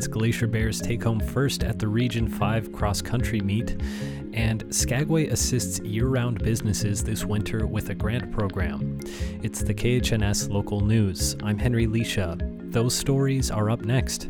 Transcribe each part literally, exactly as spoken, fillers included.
Haines Glacier Bears take home first at the Region five cross-country meet, and Skagway assists year-round businesses this winter with a grant program. It's the K H N S Local News. I'm Henry Lisha. Those stories are up next.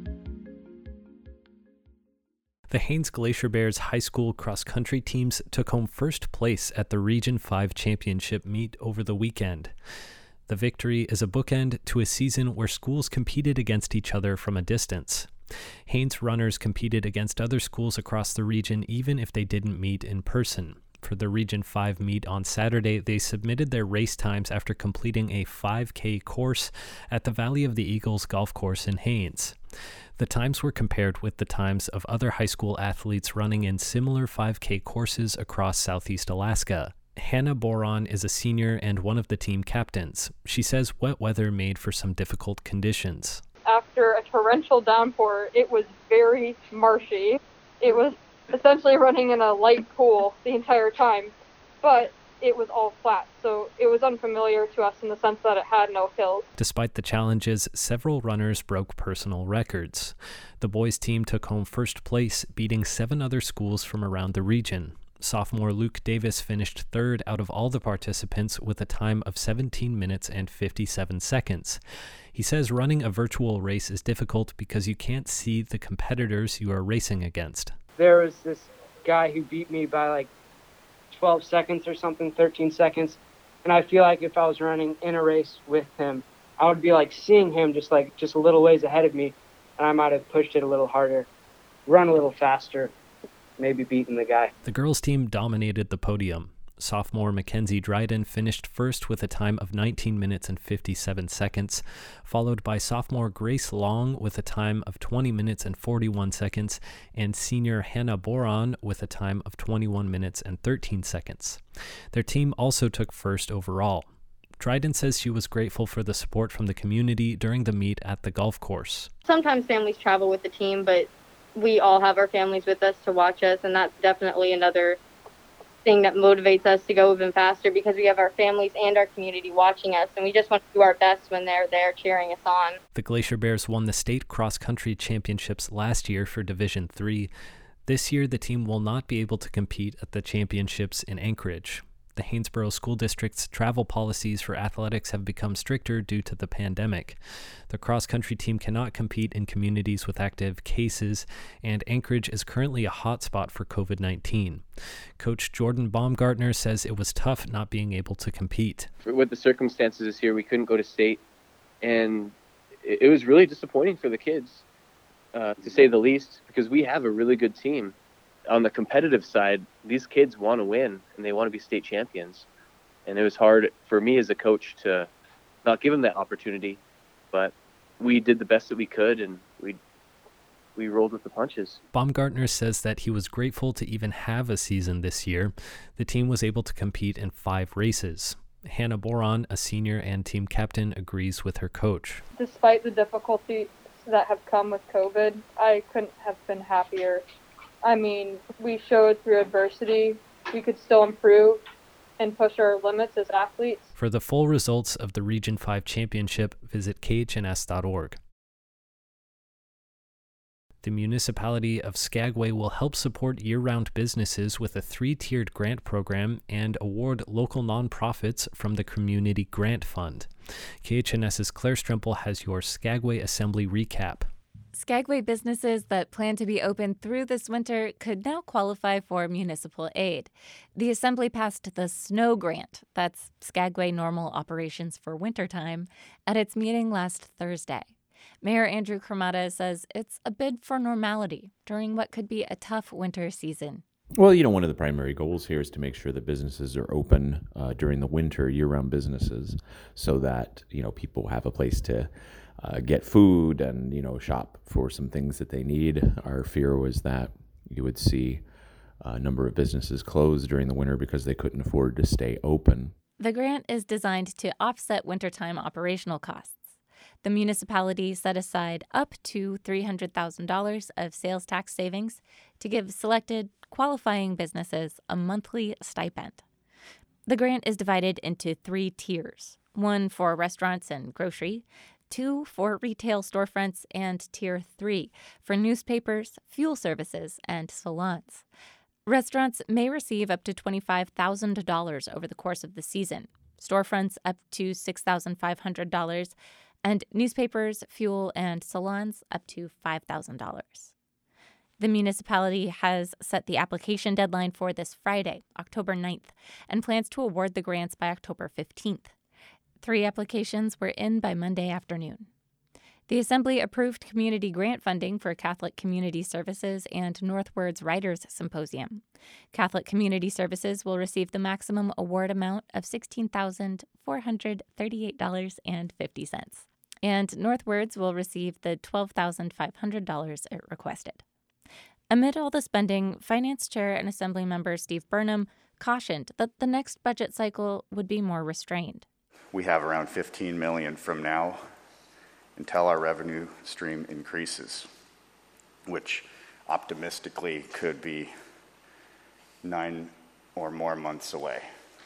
The Haines Glacier Bears high school cross-country teams took home first place at the Region five championship meet over the weekend. The victory is a bookend to a season where schools competed against each other from a distance. Haines runners competed against other schools across the region even if they didn't meet in person. For the Region five meet on Saturday, they submitted their race times after completing a five K course at the Valley of the Eagles golf course in Haines. The times were compared with the times of other high school athletes running in similar five K courses across Southeast Alaska. Hannah Boron is a senior and one of the team captains. She says wet weather made for some difficult conditions. After a torrential downpour, it was very marshy. It was essentially running in a light pool the entire time, but it was all flat, so it was unfamiliar to us in the sense that it had no hills. Despite the challenges, several runners broke personal records. The boys' team took home first place, beating seven other schools from around the region. Sophomore Luke Davis finished third out of all the participants with a time of seventeen minutes and fifty-seven seconds. He says running a virtual race is difficult because you can't see the competitors you are racing against. There was this guy who beat me by like twelve seconds or something, thirteen seconds. And I feel like if I was running in a race with him, I would be like seeing him just like just a little ways ahead of me. And I might have pushed it a little harder, run a little faster, maybe beaten the guy. The girls' team dominated the podium. Sophomore Mackenzie Dryden finished first with a time of nineteen minutes and fifty-seven seconds, followed by sophomore Grace Long with a time of twenty minutes and forty-one seconds, and senior Hannah Boron with a time of twenty-one minutes and thirteen seconds. Their team also took first overall. Dryden says she was grateful for the support from the community during the meet at the golf course. Sometimes families travel with the team, but we all have our families with us to watch us, and that's definitely another thing that motivates us to go even faster because we have our families and our community watching us, and we just want to do our best when they're there cheering us on. The Glacier Bears won the state cross-country championships last year for Division three. This year, the team will not be able to compete at the championships in Anchorage. The Hanesboro School District's travel policies for athletics have become stricter due to the pandemic. The cross-country team cannot compete in communities with active cases, and Anchorage is currently a hotspot for covid nineteen. Coach Jordan Baumgartner says it was tough not being able to compete. With the circumstances this year, we couldn't go to state, and it was really disappointing for the kids, uh, to say the least, because we have a really good team. On the competitive side, these kids want to win and they want to be state champions. And it was hard for me as a coach to not give them that opportunity, but we did the best that we could and we we rolled with the punches. Baumgartner says that he was grateful to even have a season this year. The team was able to compete in five races. Hannah Boron, a senior and team captain, agrees with her coach. Despite the difficulties that have come with COVID, I couldn't have been happier. I mean, we showed through adversity we could still improve and push our limits as athletes. For the full results of the Region five Championship, visit K H N S dot org. The municipality of Skagway will help support year-round businesses with a three-tiered grant program and award local nonprofits from the Community Grant Fund. KHNS's Claire Stremple has your Skagway Assembly recap. Skagway businesses that plan to be open through this winter could now qualify for municipal aid. The Assembly passed the SNOW grant, that's Skagway Normal Operations for Wintertime, at its meeting last Thursday. Mayor Andrew Cremata says it's a bid for normality during what could be a tough winter season. Well, you know, one of the primary goals here is to make sure that businesses are open uh, during the winter, year-round businesses, so that, you know, people have a place to Uh, get food and, you know, shop for some things that they need. Our fear was that you would see a number of businesses close during the winter because they couldn't afford to stay open. The grant is designed to offset wintertime operational costs. The municipality set aside up to three hundred thousand dollars of sales tax savings to give selected qualifying businesses a monthly stipend. The grant is divided into three tiers, one for restaurants and grocery, two for retail storefronts, and Tier three for newspapers, fuel services, and salons. Restaurants may receive up to twenty-five thousand dollars over the course of the season, storefronts up to six thousand five hundred dollars, and newspapers, fuel, and salons up to five thousand dollars. The municipality has set the application deadline for this Friday, October ninth, and plans to award the grants by October fifteenth. Three applications were in by Monday afternoon. The Assembly approved community grant funding for Catholic Community Services and Northward's Writers Symposium. Catholic Community Services will receive the maximum award amount of sixteen thousand four hundred thirty-eight dollars and fifty cents, and Northward's will receive the twelve thousand five hundred dollars it requested. Amid all the spending, Finance Chair and Assembly Member Steve Burnham cautioned that the next budget cycle would be more restrained. We have around fifteen million dollars from now until our revenue stream increases, which optimistically could be nine or more months away.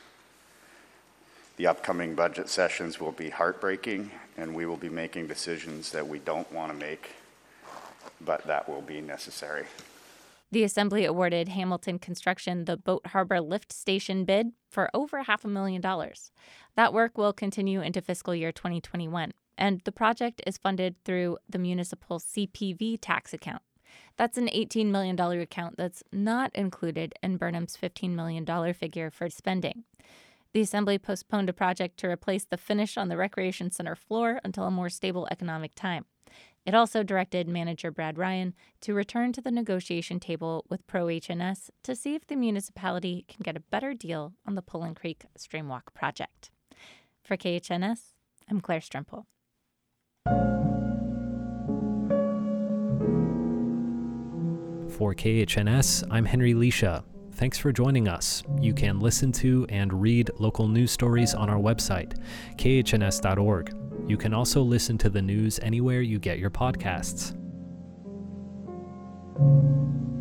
The upcoming budget sessions will be heartbreaking, and we will be making decisions that we don't want to make, but that will be necessary. The Assembly awarded Hamilton Construction the Boat Harbor Lift Station bid for over half a million dollars. That work will continue into fiscal year twenty twenty-one, and the project is funded through the municipal C P V tax account. That's an eighteen million dollars account that's not included in Burnham's fifteen million dollars figure for spending. The Assembly postponed a project to replace the finish on the Recreation Center floor until a more stable economic time. It also directed Manager Brad Ryan to return to the negotiation table with Pro H N S to see if the municipality can get a better deal on the Pullen Creek Streamwalk project. For K H N S, I'm Claire Strimple. For K H N S, I'm Henry Leisha. Thanks for joining us. You can listen to and read local news stories on our website, k h n s dot org. You can also listen to the news anywhere you get your podcasts.